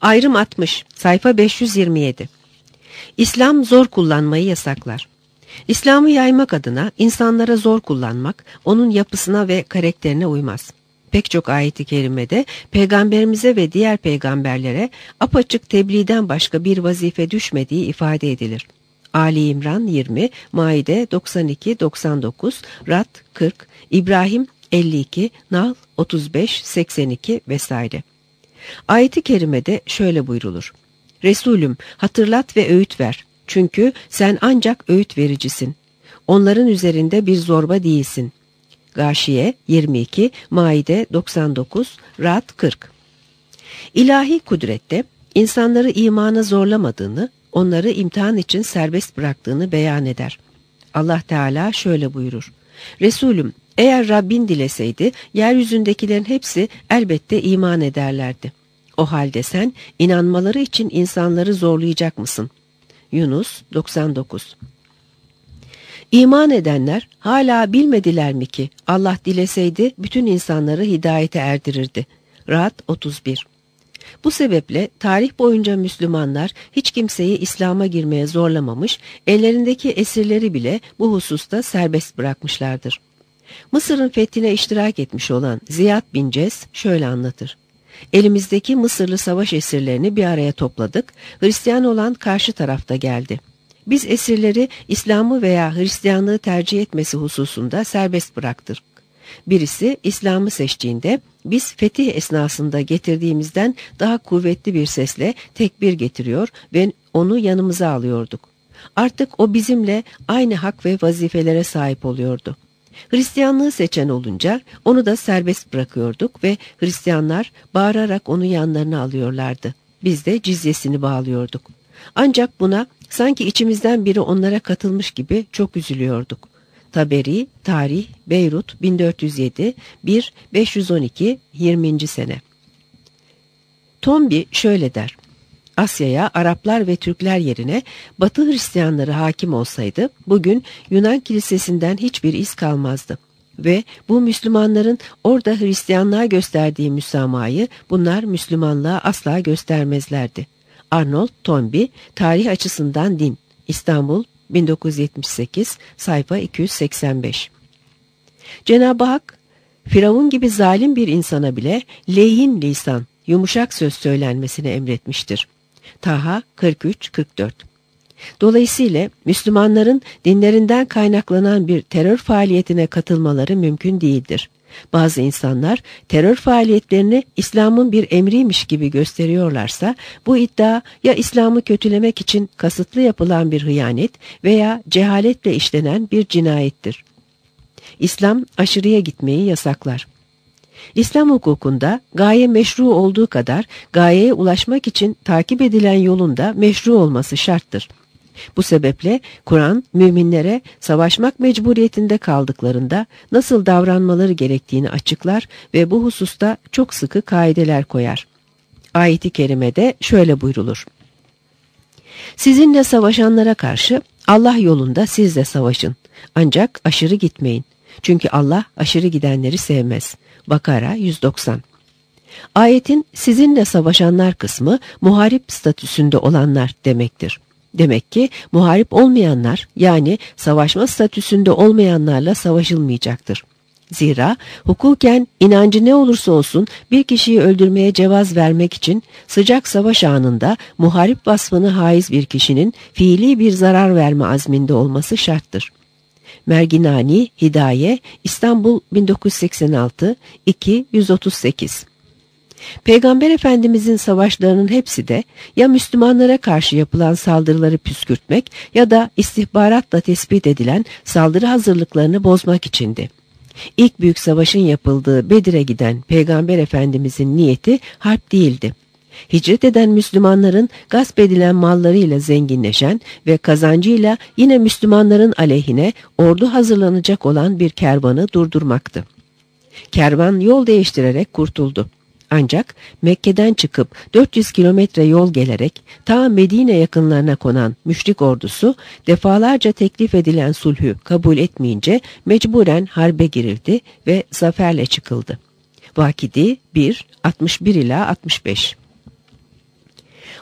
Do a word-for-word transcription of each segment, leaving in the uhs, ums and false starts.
Ayrım altmış, sayfa beş yüz yirmi yedi. İslam zor kullanmayı yasaklar. İslam'ı yaymak adına insanlara zor kullanmak, onun yapısına ve karakterine uymaz. Pek çok ayet-i kerimede peygamberimize ve diğer peygamberlere apaçık tebliğden başka bir vazife düşmediği ifade edilir. Ali İmran yirmi, Maide doksan iki doksan dokuz, Rad kırk, İbrahim elli iki, Nahl otuz beş seksen iki vesaire. Ayet-i kerimede şöyle buyrulur: Resulüm, hatırlat ve öğüt ver. Çünkü sen ancak öğüt vericisin. Onların üzerinde bir zorba değilsin. Gâşiye yirmi iki, Maide doksan dokuz, Rad kırk. İlahi kudrette insanları imana zorlamadığını, onları imtihan için serbest bıraktığını beyan eder. Allah Teala şöyle buyurur: Resulüm, eğer Rabbin dileseydi yeryüzündekilerin hepsi elbette iman ederlerdi. O halde sen inanmaları için insanları zorlayacak mısın? Yunus doksan dokuz. İman edenler hala bilmediler mi ki Allah dileseydi bütün insanları hidayete erdirirdi. Rad otuz bir. Bu sebeple tarih boyunca Müslümanlar hiç kimseyi İslam'a girmeye zorlamamış, ellerindeki esirleri bile bu hususta serbest bırakmışlardır. Mısır'ın fethine iştirak etmiş olan Ziyad bin Ces şöyle anlatır: Elimizdeki Mısırlı savaş esirlerini bir araya topladık, Hristiyan olan karşı tarafta geldi. Biz esirleri İslam'ı veya Hristiyanlığı tercih etmesi hususunda serbest bıraktık. Birisi İslam'ı seçtiğinde biz fetih esnasında getirdiğimizden daha kuvvetli bir sesle tekbir getiriyor ve onu yanımıza alıyorduk. Artık o bizimle aynı hak ve vazifelere sahip oluyordu. Hristiyanlığı seçen olunca onu da serbest bırakıyorduk ve Hristiyanlar bağırarak onu yanlarına alıyorlardı. Biz de cizyesini bağlıyorduk. Ancak buna sanki içimizden biri onlara katılmış gibi çok üzülüyorduk. Taberi, Tarih, Beyrut bin dört yüz yedi, bir beş yüz on iki, yirminci sene. Tombi şöyle der: Asya'ya Araplar ve Türkler yerine Batı Hristiyanları hakim olsaydı bugün Yunan kilisesinden hiçbir iz kalmazdı. Ve bu Müslümanların orada Hristiyanlığa gösterdiği müsamahayı bunlar Müslümanlığa asla göstermezlerdi. Arnold Toynbee, Tarih Açısından Din, İstanbul bin dokuz yüz yetmiş sekiz, sayfa iki yüz seksen beş. Cenab-ı Hak, Firavun gibi zalim bir insana bile leyhin lisan, yumuşak söz söylenmesini emretmiştir. Taha kırk üç kırk dört. Dolayısıyla Müslümanların dinlerinden kaynaklanan bir terör faaliyetine katılmaları mümkün değildir. Bazı insanlar terör faaliyetlerini İslam'ın bir emriymiş gibi gösteriyorlarsa bu iddia ya İslam'ı kötülemek için kasıtlı yapılan bir hıyanet veya cehaletle işlenen bir cinayettir. İslam aşırıya gitmeyi yasaklar. İslam hukukunda gaye meşru olduğu kadar gayeye ulaşmak için takip edilen yolun da meşru olması şarttır. Bu sebeple Kur'an müminlere savaşmak mecburiyetinde kaldıklarında nasıl davranmaları gerektiğini açıklar ve bu hususta çok sıkı kaideler koyar. Ayet-i kerimede şöyle buyrulur: Sizinle savaşanlara karşı Allah yolunda siz de savaşın. Ancak aşırı gitmeyin. Çünkü Allah aşırı gidenleri sevmez. Bakara yüz doksan. Ayetin sizinle savaşanlar kısmı muharip statüsünde olanlar demektir. Demek ki muharip olmayanlar, yani savaşma statüsünde olmayanlarla savaşılmayacaktır. Zira hukuken inancı ne olursa olsun bir kişiyi öldürmeye cevaz vermek için sıcak savaş anında muharip vasfını haiz bir kişinin fiili bir zarar verme azminde olması şarttır. Merginani, Hidaye, İstanbul bin dokuz yüz seksen altı, iki yüz otuz sekiz. Peygamber Efendimizin savaşlarının hepsi de ya Müslümanlara karşı yapılan saldırıları püskürtmek ya da istihbaratla tespit edilen saldırı hazırlıklarını bozmak içindi. İlk büyük savaşın yapıldığı Bedir'e giden Peygamber Efendimizin niyeti harp değildi. Hicret eden Müslümanların gasp edilen mallarıyla zenginleşen ve kazancıyla yine Müslümanların aleyhine ordu hazırlanacak olan bir kervanı durdurmaktı. Kervan yol değiştirerek kurtuldu. Ancak Mekke'den çıkıp dört yüz kilometre yol gelerek ta Medine yakınlarına konan müşrik ordusu defalarca teklif edilen sulhü kabul etmeyince mecburen harbe girildi ve zaferle çıkıldı. Vakidi bir altmış bir ila altmış beş.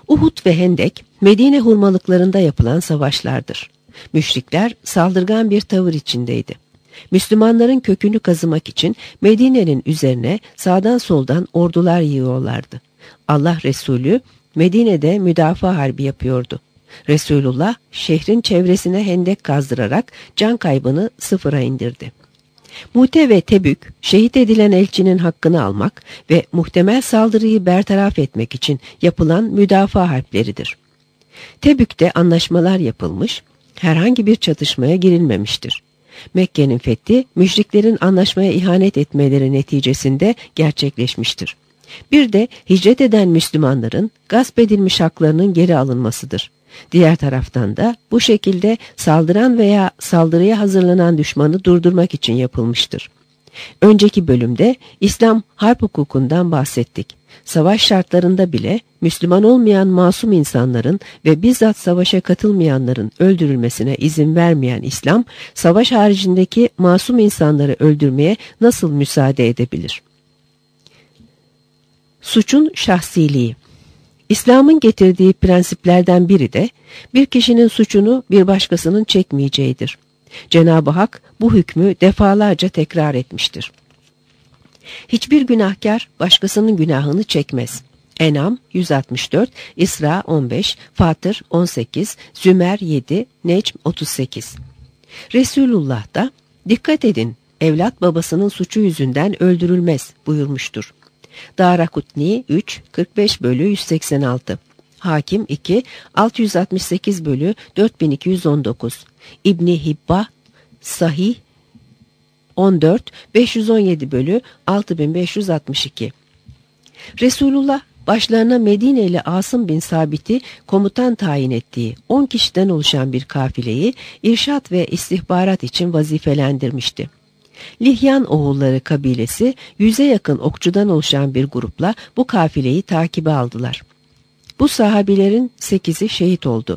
Uhud ve Hendek, Medine hurmalıklarında yapılan savaşlardır. Müşrikler saldırgan bir tavır içindeydi. Müslümanların kökünü kazımak için Medine'nin üzerine sağdan soldan ordular yığıyorlardı. Allah Resulü Medine'de müdafaa harbi yapıyordu. Resulullah şehrin çevresine hendek kazdırarak can kaybını sıfıra indirdi. Mute ve Tebük, şehit edilen elçinin hakkını almak ve muhtemel saldırıyı bertaraf etmek için yapılan müdafaa harpleridir. Tebük'te anlaşmalar yapılmış, herhangi bir çatışmaya girilmemiştir. Mekke'nin fethi, müşriklerin anlaşmaya ihanet etmeleri neticesinde gerçekleşmiştir. Bir de hicret eden Müslümanların gasp edilmiş haklarının geri alınmasıdır. Diğer taraftan da bu şekilde saldıran veya saldırıya hazırlanan düşmanı durdurmak için yapılmıştır. Önceki bölümde İslam harp hukukundan bahsettik. Savaş şartlarında bile Müslüman olmayan masum insanların ve bizzat savaşa katılmayanların öldürülmesine izin vermeyen İslam, savaş haricindeki masum insanları öldürmeye nasıl müsaade edebilir? Suçun şahsiliği. İslam'ın getirdiği prensiplerden biri de bir kişinin suçunu bir başkasının çekmeyeceğidir. Cenab-ı Hak bu hükmü defalarca tekrar etmiştir. Hiçbir günahkar başkasının günahını çekmez. En'am yüz altmış dört, İsra on beş, Fatır on sekiz, Zümer yedi, Necm otuz sekiz. Resulullah da dikkat edin, evlat babasının suçu yüzünden öldürülmez buyurmuştur. Darakutni üç, kırk beş bölü yüz seksen altı. Hakim iki, altı yüz altmış sekiz bölü dört bin iki yüz on dokuz. İbni Hibba Sahih on dört, beş yüz on yedi bölü altı bin beş yüz altmış iki. Resulullah başlarına Medineli Asım bin Sabit'i komutan tayin ettiği on kişiden oluşan bir kafileyi irşat ve istihbarat için vazifelendirmişti. Lihyan oğulları kabilesi yüze yakın okçudan oluşan bir grupla bu kafileyi takibe aldılar. Bu sahabilerin sekizi şehit oldu.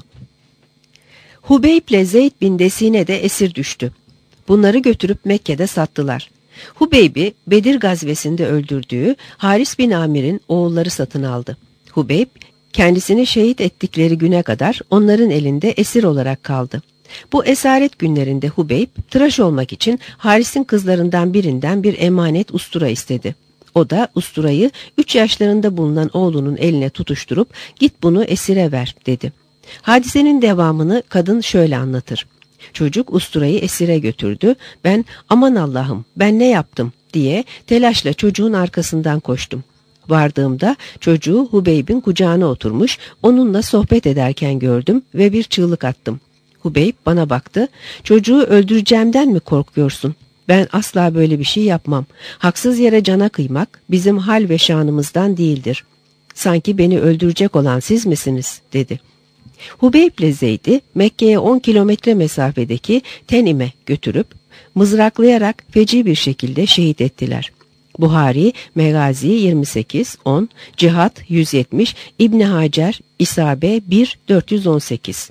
Hubeyb ile Zeyd bin Desine de esir düştü. Bunları götürüp Mekke'de sattılar. Hubeyb'i Bedir gazvesinde öldürdüğü Haris bin Amir'in oğulları satın aldı. Hubeyb kendisini şehit ettikleri güne kadar onların elinde esir olarak kaldı. Bu esaret günlerinde Hubeyb tıraş olmak için Haris'in kızlarından birinden bir emanet ustura istedi. O da usturayı üç yaşlarında bulunan oğlunun eline tutuşturup git bunu esire ver dedi. Hadisenin devamını kadın şöyle anlatır. Çocuk usturayı esire götürdü. Ben aman Allah'ım ben ne yaptım diye telaşla çocuğun arkasından koştum. Vardığımda çocuğu Hubeyb'in kucağına oturmuş onunla sohbet ederken gördüm ve bir çığlık attım. Hubeyb bana baktı. Çocuğu öldüreceğimden mi korkuyorsun? Ben asla böyle bir şey yapmam. Haksız yere cana kıymak bizim hal ve şanımızdan değildir. Sanki beni öldürecek olan siz misiniz? dedi. Hubeyb ile Zeyd'i Mekke'ye on kilometre mesafedeki Tenim'e götürüp mızraklayarak feci bir şekilde şehit ettiler. Buhari, Megazi yirmi sekiz, on, Cihat yüz yetmiş, İbni Hacer, İsabe bir, dört yüz on sekiz.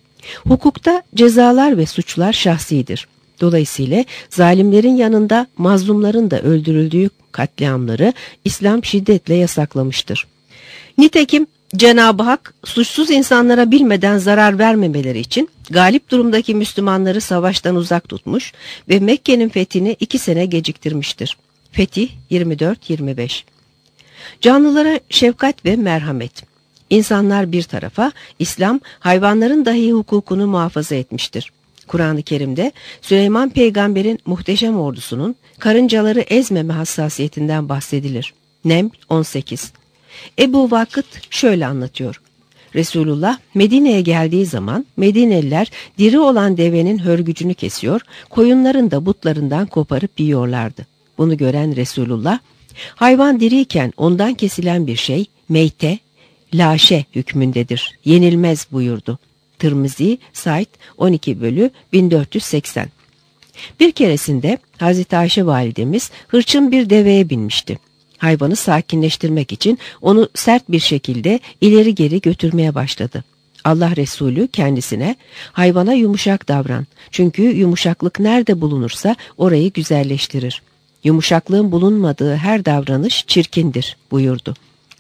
Hukukta cezalar ve suçlar şahsidir. Dolayısıyla zalimlerin yanında mazlumların da öldürüldüğü katliamları İslam şiddetle yasaklamıştır. Nitekim Cenab-ı Hak suçsuz insanlara bilmeden zarar vermemeleri için galip durumdaki Müslümanları savaştan uzak tutmuş ve Mekke'nin fethini iki sene geciktirmiştir. Fetih yirmi dört yirmi beş. Canlılara şefkat ve merhamet. İnsanlar bir tarafa, İslam hayvanların dahi hukukunu muhafaza etmiştir. Kur'an-ı Kerim'de Süleyman peygamberin muhteşem ordusunun karıncaları ezmeme hassasiyetinden bahsedilir. Neml on sekiz. Ebu Vakıt şöyle anlatıyor. Resulullah Medine'ye geldiği zaman Medineliler diri olan devenin hörgücünü kesiyor, koyunların da butlarından koparıp yiyorlardı. Bunu gören Resulullah, hayvan diriyken ondan kesilen bir şey meyte, laşe hükmündedir, yenilmez buyurdu. Tirmizi, Said on iki bölü bin dört yüz seksen. Bir keresinde Hazreti Ayşe validemiz hırçın bir deveye binmişti. Hayvanı sakinleştirmek için onu sert bir şekilde ileri geri götürmeye başladı. Allah Resulü kendisine hayvana yumuşak davran. Çünkü yumuşaklık nerede bulunursa orayı güzelleştirir. Yumuşaklığın bulunmadığı her davranış çirkindir buyurdu.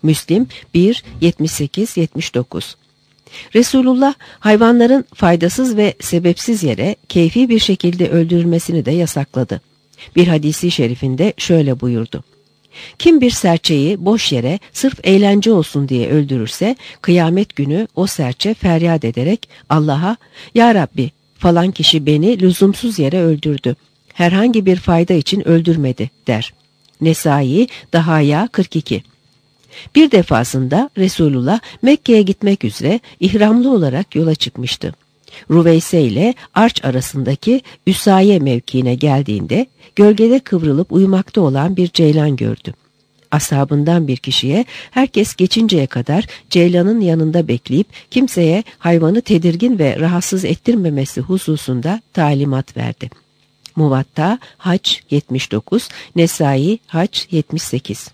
Müslim bir yetmiş sekiz yetmiş dokuz. Resulullah hayvanların faydasız ve sebepsiz yere keyfi bir şekilde öldürülmesini de yasakladı. Bir hadisi şerifinde şöyle buyurdu: Kim bir serçeyi boş yere sırf eğlence olsun diye öldürürse kıyamet günü o serçe feryat ederek Allah'a "Ya Rabbi, falan kişi beni lüzumsuz yere öldürdü. Herhangi bir fayda için öldürmedi" der. Nesai Dahaya kırk iki. Bir defasında Resulullah Mekke'ye gitmek üzere ihramlı olarak yola çıkmıştı. Ruveyse ile Arç arasındaki Üsaye mevkiine geldiğinde gölgede kıvrılıp uyumakta olan bir ceylan gördü. Ashabından bir kişiye herkes geçinceye kadar ceylanın yanında bekleyip kimseye hayvanı tedirgin ve rahatsız ettirmemesi hususunda talimat verdi. Muvatta Hac yetmiş dokuz, Nesai Hac yetmiş sekiz.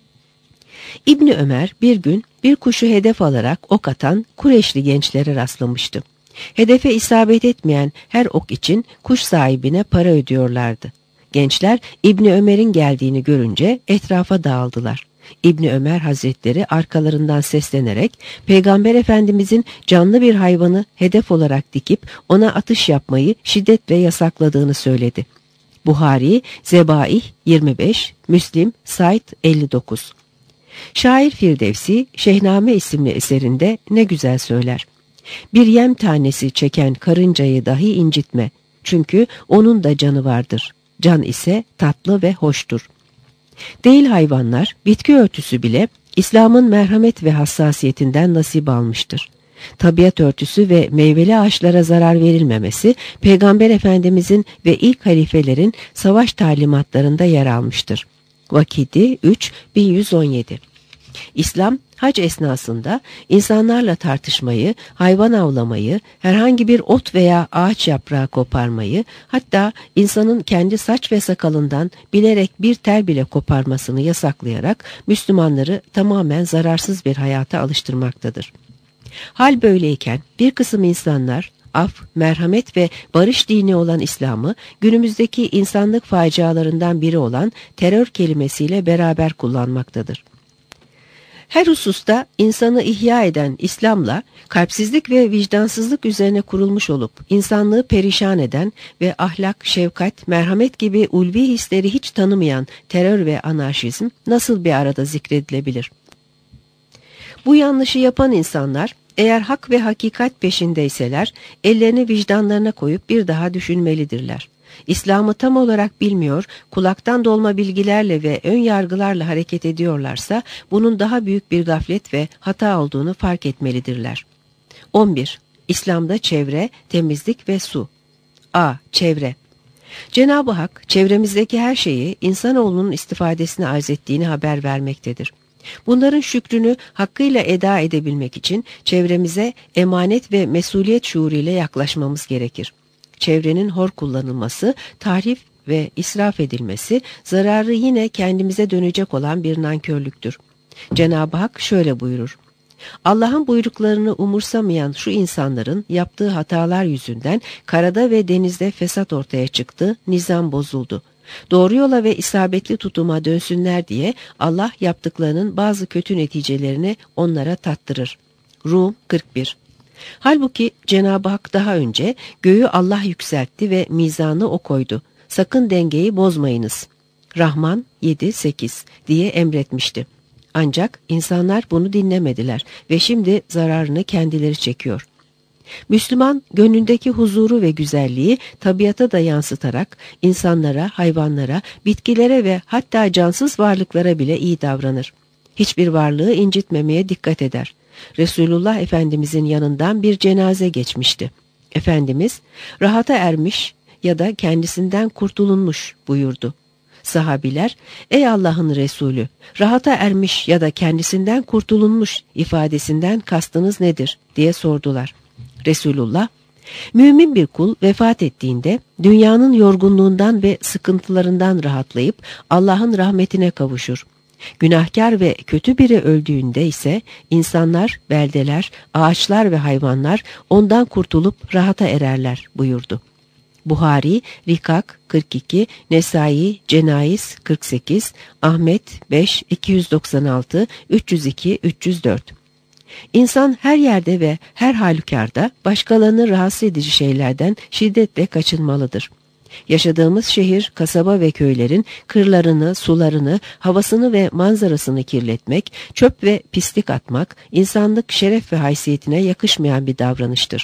İbni Ömer bir gün bir kuşu hedef alarak ok atan Kureyşli gençlere rastlamıştı. Hedefe isabet etmeyen her ok için kuş sahibine para ödüyorlardı. Gençler İbni Ömer'in geldiğini görünce etrafa dağıldılar. İbni Ömer Hazretleri arkalarından seslenerek Peygamber Efendimizin canlı bir hayvanı hedef olarak dikip ona atış yapmayı şiddetle yasakladığını söyledi. Buhari Zebaih yirmi beş, Müslim Said elli dokuz. Şair Firdevsi Şehname isimli eserinde ne güzel söyler: Bir yem tanesi çeken karıncayı dahi incitme, çünkü onun da canı vardır. Can ise tatlı ve hoştur. Değil hayvanlar, bitki örtüsü bile İslam'ın merhamet ve hassasiyetinden nasip almıştır. Tabiat örtüsü ve meyveli ağaçlara zarar verilmemesi, Peygamber Efendimizin ve ilk halifelerin savaş talimatlarında yer almıştır. Vakidi üç bin yüz on yedi. İslam, hac esnasında insanlarla tartışmayı, hayvan avlamayı, herhangi bir ot veya ağaç yaprağı koparmayı, hatta insanın kendi saç ve sakalından bilerek bir tel bile koparmasını yasaklayarak Müslümanları tamamen zararsız bir hayata alıştırmaktadır. Hal böyleyken bir kısım insanlar af, merhamet ve barış dini olan İslam'ı günümüzdeki insanlık facialarından biri olan terör kelimesiyle beraber kullanmaktadır. Her hususta insanı ihya eden İslam'la kalpsizlik ve vicdansızlık üzerine kurulmuş olup insanlığı perişan eden ve ahlak, şefkat, merhamet gibi ulvi hisleri hiç tanımayan terör ve anarşizm nasıl bir arada zikredilebilir? Bu yanlışı yapan insanlar eğer hak ve hakikat peşindeyseler ellerini vicdanlarına koyup bir daha düşünmelidirler. İslam'ı tam olarak bilmiyor, kulaktan dolma bilgilerle ve ön yargılarla hareket ediyorlarsa bunun daha büyük bir gaflet ve hata olduğunu fark etmelidirler. on bir. İslam'da çevre, temizlik ve su. A. Çevre. Cenab-ı Hak çevremizdeki her şeyi insanoğlunun istifadesine arz ettiğini haber vermektedir. Bunların şükrünü hakkıyla eda edebilmek için çevremize emanet ve mesuliyet şuuruyla yaklaşmamız gerekir. Çevrenin hor kullanılması, tahrif ve israf edilmesi, zararı yine kendimize dönecek olan bir nankörlüktür. Cenab-ı Hak şöyle buyurur: Allah'ın buyruklarını umursamayan şu insanların yaptığı hatalar yüzünden karada ve denizde fesat ortaya çıktı, nizam bozuldu. Doğru yola ve isabetli tutuma dönsünler diye Allah yaptıklarının bazı kötü neticelerini onlara tattırır. Rum kırk bir. Halbuki Cenab-ı Hak daha önce göğü Allah yükseltti ve mizanı o koydu. Sakın dengeyi bozmayınız. Rahman yedi sekiz diye emretmişti. Ancak insanlar bunu dinlemediler ve şimdi zararını kendileri çekiyor. Müslüman gönlündeki huzuru ve güzelliği tabiata da yansıtarak insanlara, hayvanlara, bitkilere ve hatta cansız varlıklara bile iyi davranır. Hiçbir varlığı incitmemeye dikkat eder. Resulullah Efendimizin yanından bir cenaze geçmişti. Efendimiz, rahata ermiş ya da kendisinden kurtulunmuş buyurdu. Sahabiler, ey Allah'ın Resulü, rahata ermiş ya da kendisinden kurtulunmuş ifadesinden kastınız nedir diye sordular. Resulullah, mümin bir kul vefat ettiğinde dünyanın yorgunluğundan ve sıkıntılarından rahatlayıp Allah'ın rahmetine kavuşur. Günahkar ve kötü biri öldüğünde ise insanlar, beldeler, ağaçlar ve hayvanlar ondan kurtulup rahata ererler buyurdu. Buhari, Rikak kırk iki, Nesai, Cenaiz kırk sekiz, Ahmet beş, iki yüz doksan altı, üç yüz iki, üç yüz dört. İnsan her yerde ve her halükarda başkalarını rahatsız edici şeylerden şiddetle kaçınmalıdır. Yaşadığımız şehir, kasaba ve köylerin kırlarını, sularını, havasını ve manzarasını kirletmek, çöp ve pislik atmak, insanlık şeref ve haysiyetine yakışmayan bir davranıştır.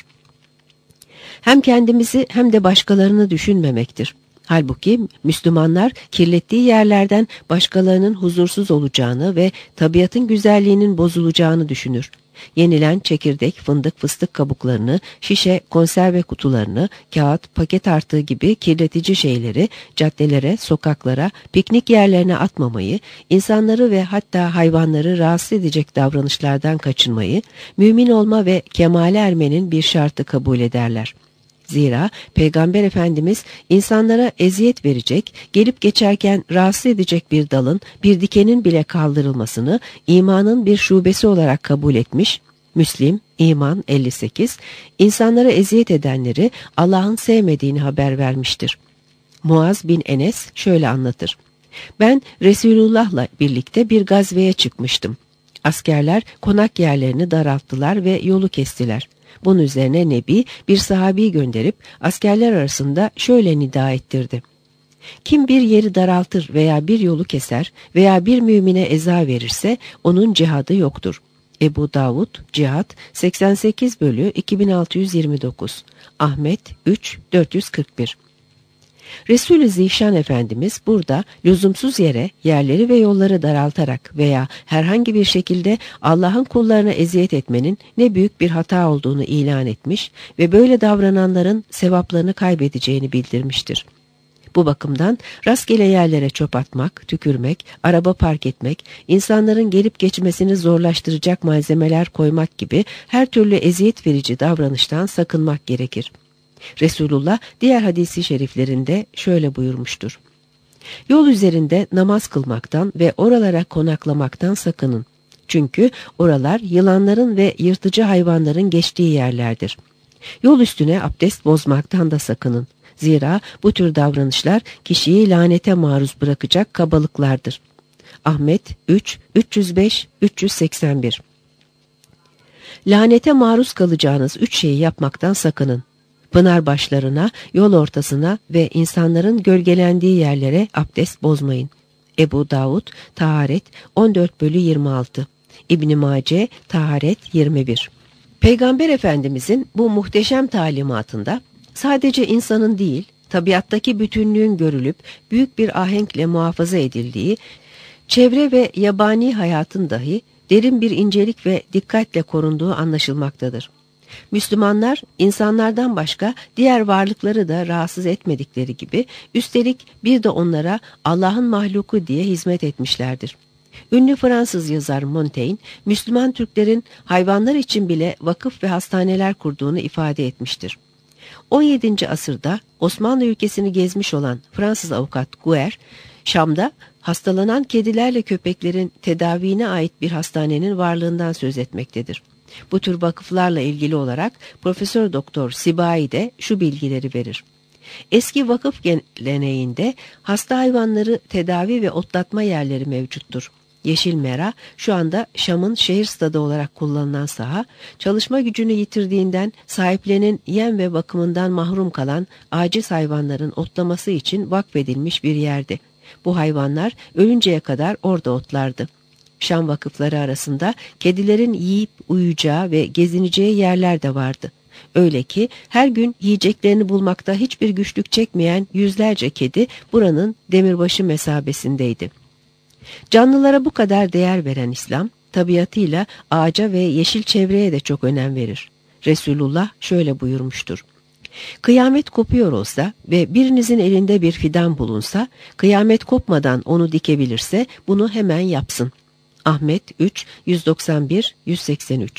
Hem kendimizi hem de başkalarını düşünmemektir. Halbuki Müslümanlar kirlettiği yerlerden başkalarının huzursuz olacağını ve tabiatın güzelliğinin bozulacağını düşünür. Yenilen çekirdek, fındık, fıstık kabuklarını, şişe, konserve kutularını, kağıt, paket artığı gibi kirletici şeyleri caddelere, sokaklara, piknik yerlerine atmamayı, insanları ve hatta hayvanları rahatsız edecek davranışlardan kaçınmayı, mümin olma ve kemale ermenin bir şartı kabul ederler. Zira Peygamber Efendimiz insanlara eziyet verecek, gelip geçerken rahatsız edecek bir dalın, bir dikenin bile kaldırılmasını imanın bir şubesi olarak kabul etmiş. Müslim, İman elli sekiz, insanlara eziyet edenleri Allah'ın sevmediğini haber vermiştir. Muaz bin Enes şöyle anlatır. Ben Resulullah'la birlikte bir gazveye çıkmıştım. Askerler konak yerlerini daralttılar ve yolu kestiler. Bunun üzerine Nebi bir sahabi gönderip askerler arasında şöyle nida ettirdi. Kim bir yeri daraltır veya bir yolu keser veya bir mümine eza verirse onun cihadı yoktur. Ebu Davud, Cihat seksen sekiz bölü iki bin altı yüz yirmi dokuz, Ahmet üç dört yüz kırk bir. Resul-i Zişan Efendimiz burada lüzumsuz yere yerleri ve yolları daraltarak veya herhangi bir şekilde Allah'ın kullarına eziyet etmenin ne büyük bir hata olduğunu ilan etmiş ve böyle davrananların sevaplarını kaybedeceğini bildirmiştir. Bu bakımdan rastgele yerlere çöp atmak, tükürmek, araba park etmek, insanların gelip geçmesini zorlaştıracak malzemeler koymak gibi her türlü eziyet verici davranıştan sakınmak gerekir. Resulullah diğer hadisi şeriflerinde şöyle buyurmuştur. Yol üzerinde namaz kılmaktan ve oralara konaklamaktan sakının. Çünkü oralar yılanların ve yırtıcı hayvanların geçtiği yerlerdir. Yol üstüne abdest bozmaktan da sakının. Zira bu tür davranışlar kişiyi lanete maruz bırakacak kabalıklardır. Ahmet üç üç yüz beş üç yüz seksen bir. Lanete maruz kalacağınız üç şeyi yapmaktan sakının. Pınar başlarına, yol ortasına ve insanların gölgelendiği yerlere abdest bozmayın. Ebu Davud, Taharet on dört bölü yirmi altı, İbn-i Mace, Taharet yirmi bir. Peygamber Efendimizin bu muhteşem talimatında sadece insanın değil, tabiattaki bütünlüğün görülüp büyük bir ahenkle muhafaza edildiği, çevre ve yabani hayatın dahi derin bir incelik ve dikkatle korunduğu anlaşılmaktadır. Müslümanlar insanlardan başka diğer varlıkları da rahatsız etmedikleri gibi üstelik bir de onlara Allah'ın mahluku diye hizmet etmişlerdir. Ünlü Fransız yazar Montaigne, Müslüman Türklerin hayvanlar için bile vakıf ve hastaneler kurduğunu ifade etmiştir. on yedinci asırda Osmanlı ülkesini gezmiş olan Fransız avukat Guer, Şam'da hastalanan kedilerle köpeklerin tedavine ait bir hastanenin varlığından söz etmektedir. Bu tür vakıflarla ilgili olarak Profesör Doktor Sibai de şu bilgileri verir. Eski vakıf geleneğinde hasta hayvanları tedavi ve otlatma yerleri mevcuttur. Yeşil Mera şu anda Şam'ın şehir stadı olarak kullanılan saha, çalışma gücünü yitirdiğinden sahiplerinin yem ve bakımından mahrum kalan aciz hayvanların otlaması için vakfedilmiş bir yerdi. Bu hayvanlar ölünceye kadar orada otlardı. Şam vakıfları arasında kedilerin yiyip uyuyacağı ve gezineceği yerler de vardı. Öyle ki her gün yiyeceklerini bulmakta hiçbir güçlük çekmeyen yüzlerce kedi buranın demirbaşı mesabesindeydi. Canlılara bu kadar değer veren İslam, tabiatıyla ağaca ve yeşil çevreye de çok önem verir. Resulullah şöyle buyurmuştur. Kıyamet kopuyor olsa ve birinizin elinde bir fidan bulunsa, kıyamet kopmadan onu dikebilirse bunu hemen yapsın. Ahmet üç yüz doksan bir yüz seksen üç.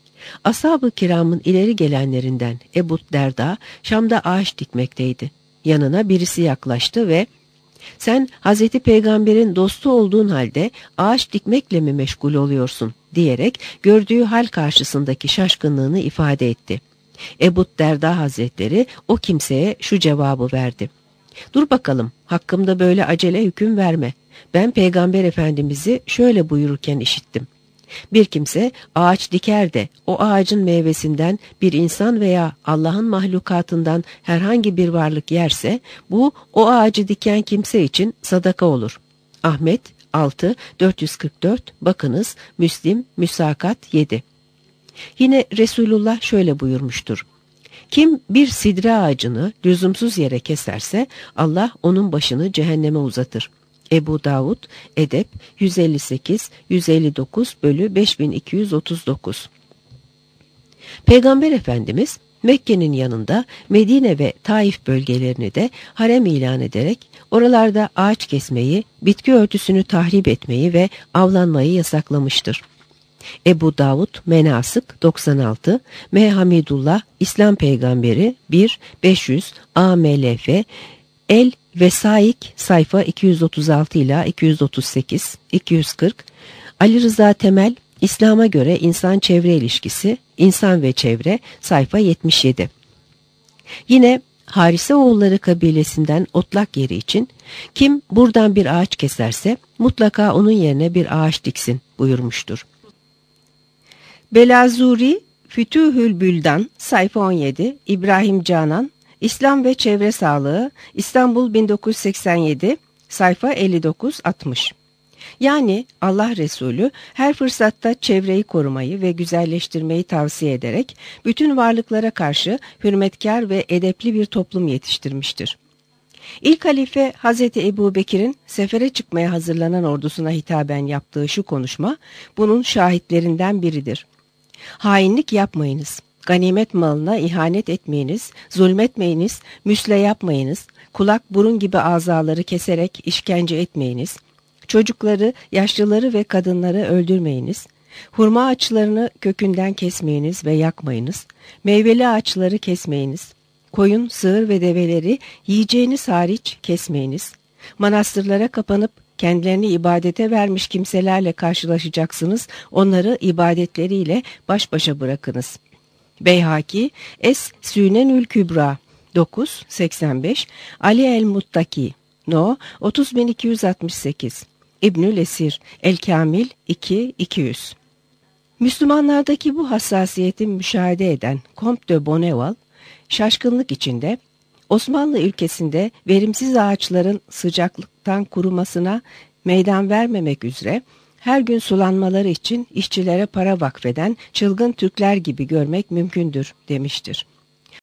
Ashab-ı kiramın ileri gelenlerinden Ebu Derda Şam'da ağaç dikmekteydi. Yanına birisi yaklaştı ve "Sen Hazreti Peygamber'in dostu olduğun halde ağaç dikmekle mi meşgul oluyorsun?" diyerek gördüğü hal karşısındaki şaşkınlığını ifade etti. Ebu Derda Hazretleri o kimseye şu cevabı verdi: "Dur bakalım, hakkımda böyle acele hüküm verme. Ben Peygamber Efendimiz'i şöyle buyururken işittim. Bir kimse ağaç diker de o ağacın meyvesinden bir insan veya Allah'ın mahlukatından herhangi bir varlık yerse bu o ağacı diken kimse için sadaka olur." Ahmet altı dört yüz kırk dört, bakınız Müslim Müsakat yedi. Yine Resulullah şöyle buyurmuştur: "Kim bir sidre ağacını lüzumsuz yere keserse Allah onun başını cehenneme uzatır." Ebu Davud Edep yüz elli sekiz yüz elli dokuz bölü beş bin iki yüz otuz dokuz. Peygamber Efendimiz Mekke'nin yanında Medine ve Taif bölgelerini de harem ilan ederek oralarda ağaç kesmeyi, bitki örtüsünü tahrip etmeyi ve avlanmayı yasaklamıştır. Ebu Davud Menasık doksan altı, M. Hamidullah İslam Peygamberi bir beş yüz A M L F El Vesaik sayfa iki yüz otuz altı ila iki yüz otuz sekiz, iki yüz kırk. Ali Rıza Temel İslam'a göre insan çevre ilişkisi, insan ve çevre sayfa yetmiş yedi. Yine Harise oğulları kabilesinden otlak yeri için kim buradan bir ağaç keserse mutlaka onun yerine bir ağaç diksin buyurmuştur. Belazuri Fütühül Büldan sayfa on yedi, İbrahim Canan İslam ve Çevre Sağlığı İstanbul bin dokuz yüz seksen yedi sayfa elli dokuz altmış. Yani Allah Resulü her fırsatta çevreyi korumayı ve güzelleştirmeyi tavsiye ederek bütün varlıklara karşı hürmetkar ve edepli bir toplum yetiştirmiştir. İlk halife Hazreti Ebu Bekir'in sefere çıkmaya hazırlanan ordusuna hitaben yaptığı şu konuşma bunun şahitlerinden biridir. "Hainlik yapmayınız, ganimet malına ihanet etmeyiniz, zulmetmeyiniz, müsle yapmayınız, kulak burun gibi azaları keserek işkence etmeyiniz, çocukları, yaşlıları ve kadınları öldürmeyiniz, hurma ağaçlarını kökünden kesmeyiniz ve yakmayınız, meyveli ağaçları kesmeyiniz, koyun, sığır ve develeri yiyeceğiniz hariç kesmeyiniz, manastırlara kapanıp kendilerini ibadete vermiş kimselerle karşılaşacaksınız, onları ibadetleriyle baş başa bırakınız." Beyhaki Es Sünenül Kübra dokuz seksen beş, Ali el-Muttaki No otuz bin iki yüz altmış sekiz, İbnül Esir El-Kamil iki iki yüz. Müslümanlardaki bu hassasiyeti müşahede eden Comte de Bonneval, şaşkınlık içinde Osmanlı ülkesinde verimsiz ağaçların sıcaklıktan kurumasına meydan vermemek üzere her gün sulanmaları için işçilere para vakfeden çılgın Türkler gibi görmek mümkündür demiştir.